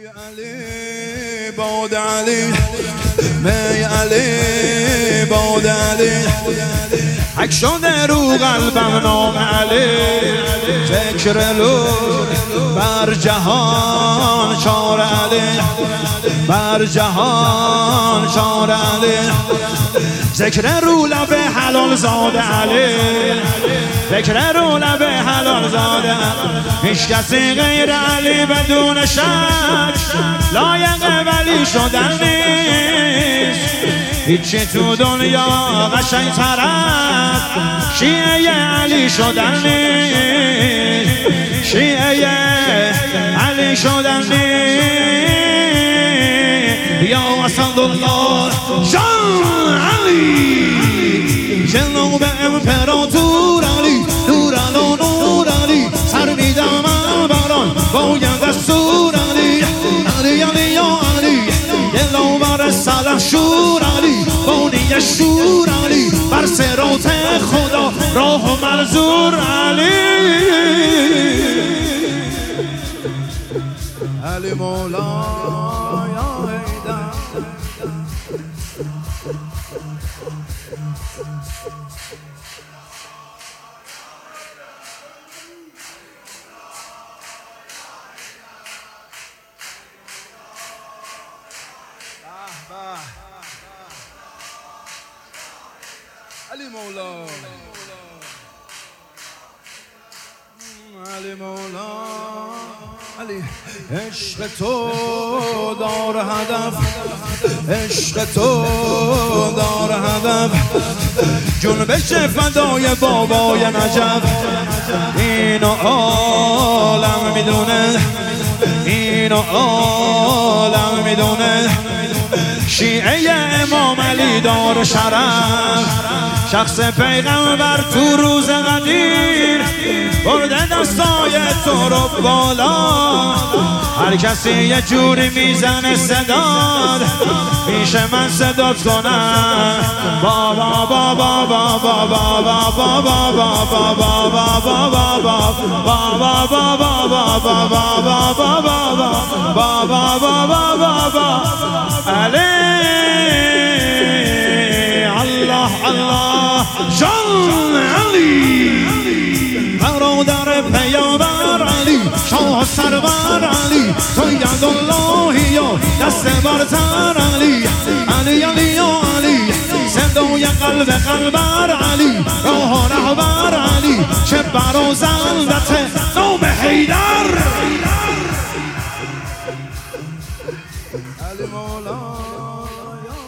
علی باد علی می علی باد علی حک شده رو قلبم نام علی ذکر لو بر جهان شار علی بر جهان شار علی ذکر رو لب حلال زاده علی ذکر رو لب حلال زاده هیچ کسی غیر علی بدون شک لایق ولی شدن نیست هیچی تو دنیا قشنگ تر از شیعه علی شدن نیست شیعه علی شدن نیست یا اسدالله جان علی جناب امپراتور علی نور علی نور علی سر میدم بران باید دستور علی علی علی یا علی دلاور صلح شور علی بانی شور علی بر صراط خدا راه منظور علی علی مولا یا ایدم علی مولا علی مولا علی عشق تو دار هدف عشق تو دار هدف جنبش فدای بابای نجف اینو عالم میدونه اینو عالم میدونه شیعه امام علی دار شرف شخص پیغمبر تو روز قدیر برده دستای تو رو بالا هر کسی یه جوری میزنه صداد میشه من صدات کنم بابا بابا بابا بابا بابا بابا بابا بابا بابا علی الله الله جان علی برادر پیامبر علی شاه سرور علی تو یدالله یا دست برتر علی علی علی یا علی صدای قلب قلبر علی راه رهبر علی چه براز البته نام حیدر علی مولا